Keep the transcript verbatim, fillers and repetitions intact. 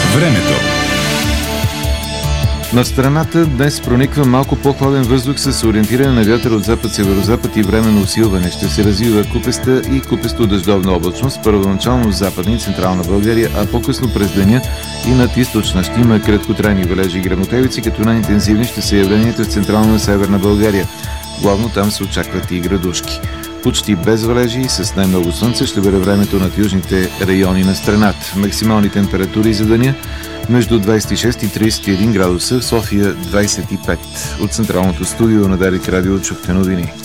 Времето. На страната днес прониква малко по-хладен въздух с ориентиране на вятър от запад-северозапад и временно усилване. Ще се развива купеста и купесто-дъждовна облачност, първоначално в западна и централна България, а по-късно през деня и над източна ще има краткотрайни валежи и гръмотевици, като най-интензивни ще са явленията в централна и северна България. Главно там се очакват и градушки. Почти без валежи и с най-много слънце ще бъде времето над южните райони на страната. Максимални температури за деня между двадесет и шест и тридесет и един градуса, в София двадесет и пет. От централното студио на Дарик Радио чухте новини.